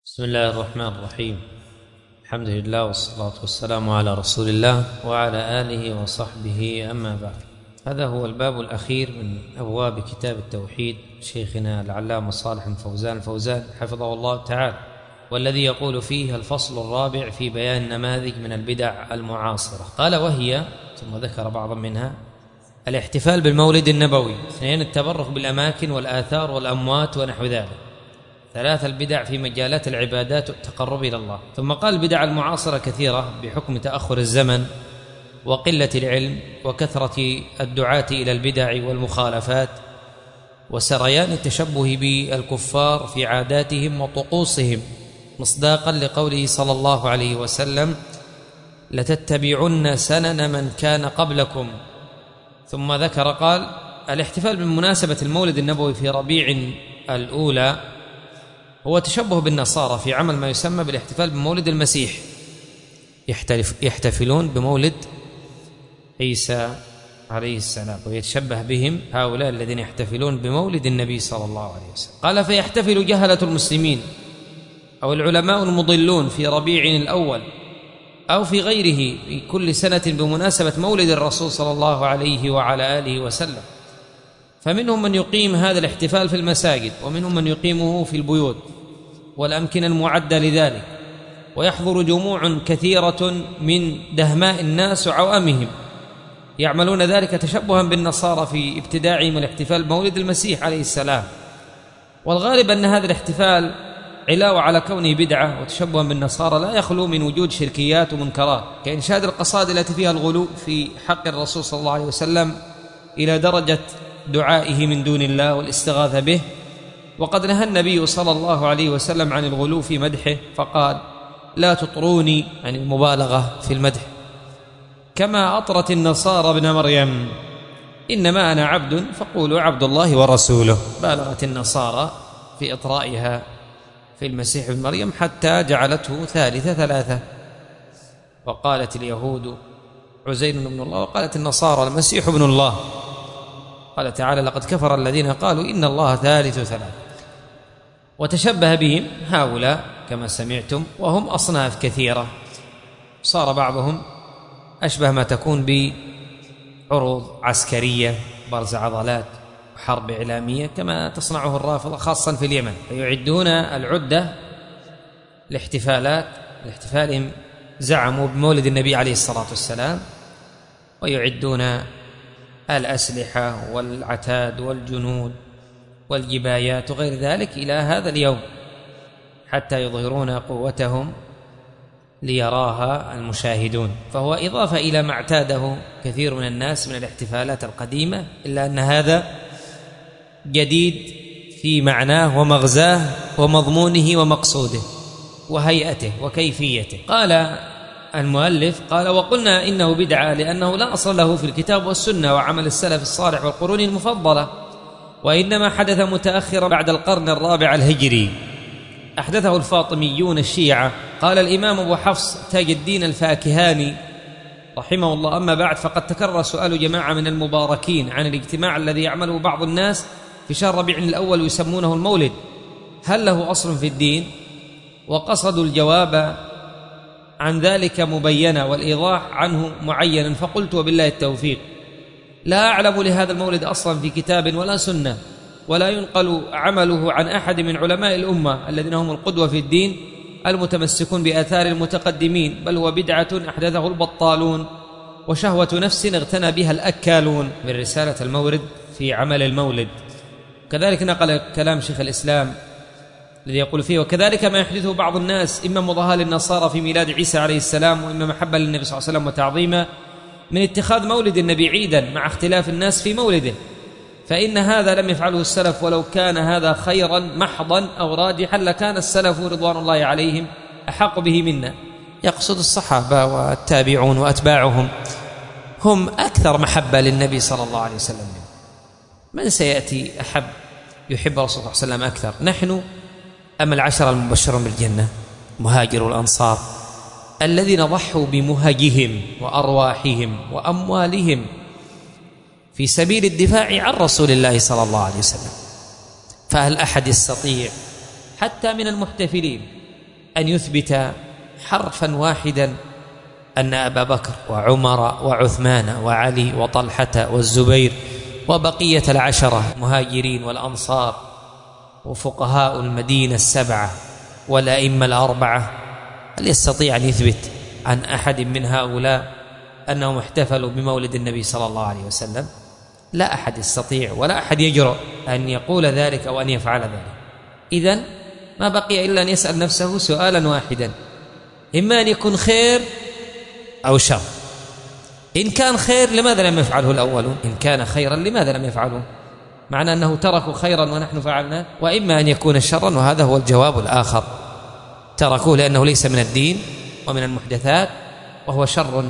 بسم الله الرحمن الرحيم. الحمد لله والصلاة والسلام على رسول الله وعلى آله وصحبه، أما بعد. هذا هو الباب الأخير من أبواب كتاب التوحيد شيخنا العلامة صالح بن فوزان الفوزان حفظه الله تعالى، والذي يقول فيه الفصل الرابع في بيان نماذج من البدع المعاصرة. قال: وهي، ثم ذكر بعضا منها: الاحتفال بالمولد النبوي، 2 التبرك بالأماكن والآثار والأموات ونحو ذلك، 3 البدع في مجالات العبادات والتقرب إلى الله. ثم قال: البدع المعاصرة كثيرة بحكم تأخر الزمن وقلة العلم وكثرة الدعاة إلى البدع والمخالفات وسريان التشبه بالكفار في عاداتهم وطقوسهم، مصداقا لقوله صلى الله عليه وسلم: لتتبعن سنن من كان قبلكم. ثم ذكر قال: الاحتفال بمناسبة المولد النبوي في ربيع الأولى هو تشبه بالنصارى في عمل ما يسمى بالاحتفال بمولد المسيح، يحتفلون بمولد عيسى عليه السلام، ويتشبه بهم هؤلاء الذين يحتفلون بمولد النبي صلى الله عليه وسلم. قال: فيحتفل جهلة المسلمين أو العلماء المضلون في ربيع الأول أو في غيره في كل سنة بمناسبة مولد الرسول صلى الله عليه وعلى آله وسلم، فمنهم من يقيم هذا الاحتفال في المساجد، ومنهم من يقيمه في البيوت والأمكنة المعدة لذلك، ويحضر جموع كثيرة من دهماء الناس وعوامهم يعملون ذلك تشبها بالنصارى في ابتداعهم الاحتفال بمولد المسيح عليه السلام. والغالب أن هذا الاحتفال علاوة على كونه بدعة وتشبها بالنصارى لا يخلو من وجود شركيات ومنكرات، كإنشاد القصائد التي فيها الغلو في حق الرسول صلى الله عليه وسلم إلى درجة دعائه من دون الله والاستغاثة به. وقد نهى النبي صلى الله عليه وسلم عن الغلو في مدحه، فقال: لا تطروني، عن المبالغة في المدح، كما أطرت النصارى ابن مريم، إنما أنا عبد فقولوا عبد الله ورسوله. بالغت النصارى في إطرائها في المسيح ابن مريم حتى جعلته ثالث ثلاثة، وقالت اليهود عزير بن الله، وقالت النصارى المسيح ابن الله. قال تعالى: لقد كفر الذين قالوا إن الله ثالث ثلاثة. وتشبه بهم هؤلاء كما سمعتم، وهم أصناف كثيرة، صار بعضهم أشبه ما تكون بعروض عسكرية، برز عضلات، حرب إعلامية كما تصنعه الرافضة خاصة في اليمن، فيعدون العدة لاحتفالهم زعموا بمولد النبي عليه الصلاة والسلام، ويعدون الأسلحة والعتاد والجنود والجبايات وغير ذلك إلى هذا اليوم حتى يظهرون قوتهم ليراها المشاهدون. فهو إضافة إلى ما اعتاده كثير من الناس من الاحتفالات القديمة، إلا أن هذا جديد في معناه ومغزاه ومضمونه ومقصوده وهيئته وكيفيته. قال المؤلف: قال: وقلنا إنه بدعة لأنه لا أصل له في الكتاب والسنة وعمل السلف الصالح والقرون المفضلة، وإنما حدث متأخرا بعد القرن الرابع الهجري، أحدثه الفاطميون الشيعة. قال الإمام أبو حفص تاج الدين الفاكهاني رحمه الله: أما بعد، فقد تكرر سؤال جماعة من المباركين عن الاجتماع الذي يعمله بعض الناس في شهر ربيع الأول ويسمونه المولد، هل له أصل في الدين؟ وقصدوا الجواب عن ذلك مبينا والإيضاح عنه معينا، فقلت: وبالله التوفيق، لا أعلم لهذا المولد أصلا في كتاب ولا سنة، ولا ينقل عمله عن أحد من علماء الأمة الذين هم القدوة في الدين المتمسكون بآثار المتقدمين، بل هو بدعة أحدثه البطالون وشهوة نفس اغتنى بها الأكالون. من رسالة المورد في عمل المولد. كذلك نقل كلام شيخ الإسلام الذي يقول فيه: وكذلك ما يحدثه بعض الناس إما مضاهاة للنصارى في ميلاد عيسى عليه السلام، وإما محبة للنبي صلى الله عليه وسلم وتعظيما، من اتخاذ مولد النبي عيدا مع اختلاف الناس في مولده، فإن هذا لم يفعله السلف، ولو كان هذا خيرا محضا أو راجحا لكان السلف رضوان الله عليهم أحق به منا. يقصد الصحابة والتابعون وأتباعهم، هم أكثر محبة للنبي صلى الله عليه وسلم. من سيأتي أحب يحب رسول الله صلى الله عليه وسلم أكثر، نحن أم العشرة المبشرون بالجنة مهاجر الأنصار الذين ضحوا بمهجهم وأرواحهم وأموالهم في سبيل الدفاع عن رسول الله صلى الله عليه وسلم؟ فهل أحد يستطيع حتى من المحتفلين أن يثبت حرفا واحدا أن أبا بكر وعمر وعثمان وعلي وطلحة والزبير وبقية العشرة المهاجرين والأنصار وفقهاء المدينة السبعة والأئمة الأربعة، هل يستطيع أن يثبت عن أحد من هؤلاء أنهم احتفلوا بمولد النبي صلى الله عليه وسلم؟ لا أحد يستطيع ولا أحد يجرؤ أن يقول ذلك أو أن يفعل ذلك. إذن ما بقي إلا أن يسأل نفسه سؤالا واحدا، إما أن يكون خير أو شر. إن كان خير لماذا لم يفعله الأولون؟ إن كان خيرا لماذا لم يفعله؟ معنى أنه تركوا خيرا ونحن فعلنا. وإما أن يكون شرا، وهذا هو الجواب الآخر، تركوه لأنه ليس من الدين ومن المحدثات، وهو شر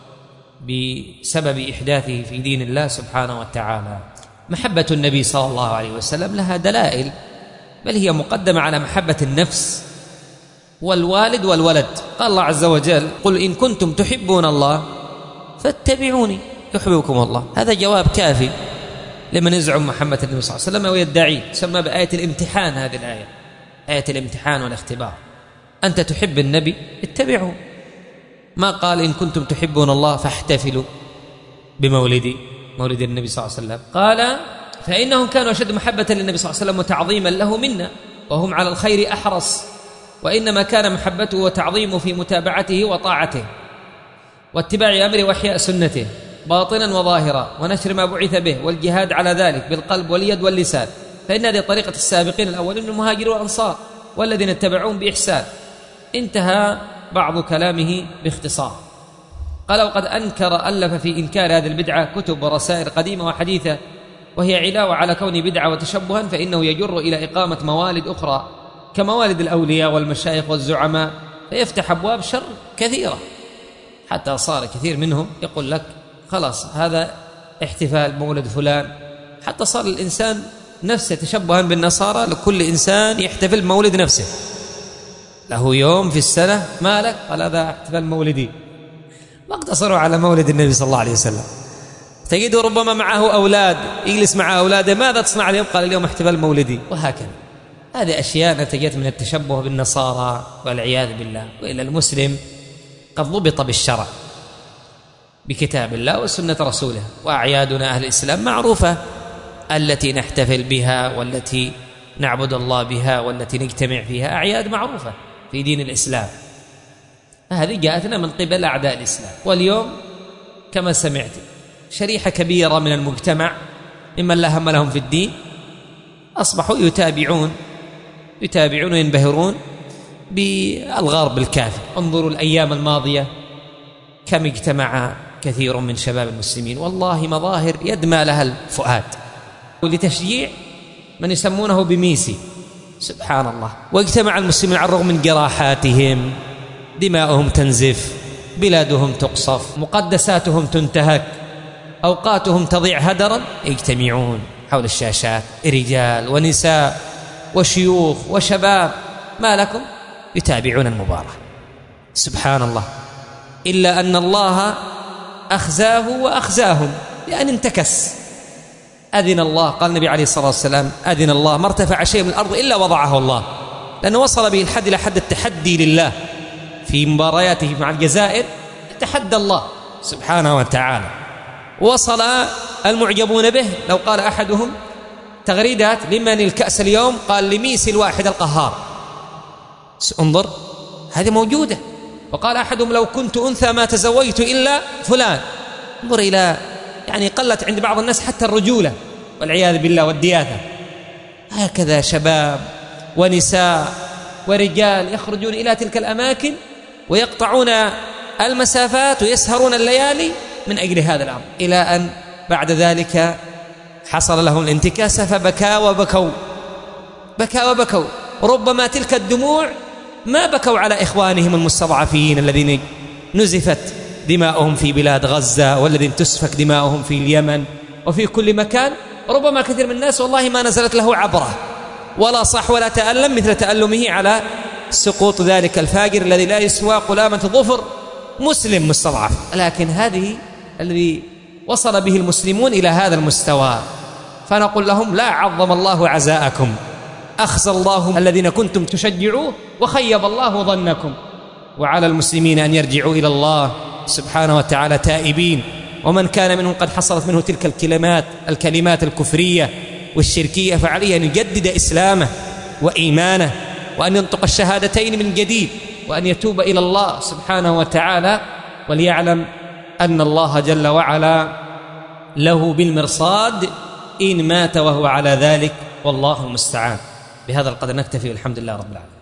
بسبب إحداثه في دين الله سبحانه وتعالى. محبة النبي صلى الله عليه وسلم لها دلائل، بل هي مقدمة على محبة النفس والوالد والولد. قال الله عز وجل: قل إن كنتم تحبون الله فاتبعوني يحببكم الله. هذا جواب كافي لمن يزعم محبة النبي صلى الله عليه وسلم ويدعي. تسمى بآية الامتحان، هذه الآية آية الامتحان والاختبار. أنت تحب النبي اتبعه، ما قال إن كنتم تحبون الله فاحتفلوا بمولد النبي صلى الله عليه وسلم. قال: فإنهم كانوا أشد محبة للنبي صلى الله عليه وسلم وتعظيما له منا، وهم على الخير أحرص، وإنما كان محبته وتعظيمه في متابعته وطاعته واتباع أمره وإحياء سنته باطنا وظاهرا، ونشر ما بعث به، والجهاد على ذلك بالقلب واليد واللسان، فإن هذه طريقة السابقين الأولين من المهاجرين والأنصار والذين اتبعوهم بإحسان. انتهى بعض كلامه باختصار. قال: وقد ألف في إنكار هذه البدعة كتب ورسائل قديمة وحديثة، وهي علاوة على كون بدعة وتشبها، فإنه يجر إلى إقامة موالد أخرى كموالد الأولياء والمشايخ والزعماء، فيفتح أبواب شر كثيرة، حتى صار كثير منهم يقول لك خلاص هذا احتفال مولد فلان، حتى صار الإنسان نفسه تشبها بالنصارى، لكل إنسان يحتفل بمولد نفسه، له يوم في السنة ما لك، قال هذا احتفال مولدي. ما اقتصروا على مولد النبي صلى الله عليه وسلم، تجده ربما معه أولاد، يجلس مع أولاده: ماذا تصنع اليوم؟ قال: اليوم احتفال مولدي. وهكذا هذه أشياء نتجت من التشبه بالنصارى والعياذ بالله. وإلا المسلم قد ضبط بالشرع بكتاب الله وسنة رسوله، وأعيادنا أهل الإسلام معروفة، التي نحتفل بها والتي نعبد الله بها والتي نجتمع فيها أعياد معروفة في دين الإسلام. هذه جاءتنا من قبل أعداء الإسلام. واليوم كما سمعت شريحة كبيرة من المجتمع ممن لا هم لهم في الدين أصبحوا يتابعون وينبهرون بالغرب الكافر. انظروا الأيام الماضية كم اجتمع كثير من شباب المسلمين، والله مظاهر يدمى لها الفؤاد، ولتشجيع من يسمونه بميسي، سبحان الله. واجتمع المسلمين على الرغم من جراحاتهم، دماؤهم تنزف، بلادهم تقصف، مقدساتهم تنتهك، أوقاتهم تضيع هدرا، يجتمعون حول الشاشات، رجال ونساء وشيوخ وشباب، ما لكم؟ يتابعون المباراة، سبحان الله. إلا أن الله أخزاه وأخزاهم لأن انتكس. أذن الله، قال النبي عليه الصلاة والسلام: أذن الله ما ارتفع شيء من الأرض إلا وضعه الله، لأنه وصل به الحد إلى حد التحدي لله في مبارياته مع الجزائر، تحدى الله سبحانه وتعالى. وصل المعجبون به، لو قال أحدهم تغريدات: لمن الكأس اليوم؟ قال: لميسي الواحد القهار. انظر، هذه موجودة. وقال أحدهم: لو كنت أنثى ما تزوجت إلا فلان. انظر إلى يعني قلت عند بعض الناس حتى الرجولة والعياذ بالله والدياثة. هكذا شباب ونساء ورجال يخرجون إلى تلك الأماكن ويقطعون المسافات ويسهرون الليالي من أجل هذا الأمر، إلى أن بعد ذلك حصل لهم الانتكاسة فبكوا وبكوا. ربما تلك الدموع ما بكوا على إخوانهم المستضعفين الذين نزفت دماؤهم في بلاد غزة، والذين تسفك دماؤهم في اليمن وفي كل مكان. ربما كثير من الناس والله ما نزلت له عبرة ولا صح ولا تألم مثل تألمه على سقوط ذلك الفاجر الذي لا يسوى قلامة ظفر مسلم مستضعف. لكن هذه الذي وصل به المسلمون إلى هذا المستوى، فنقول لهم: لا عظم الله عزاءكم أخزى الله الذين كنتم تشجعوه وخيب الله ظنكم. وعلى المسلمين أن يرجعوا إلى الله سبحانه وتعالى تائبين، ومن كان منهم قد حصلت منه تلك الكلمات الكفرية والشركية فعليه أن يجدد إسلامه وإيمانه، وأن ينطق الشهادتين من جديد، وأن يتوب إلى الله سبحانه وتعالى، وليعلم أن الله جل وعلا له بالمرصاد إن مات وهو على ذلك، والله المستعان. بهذا القدر نكتفي، والحمد لله رب العالمين.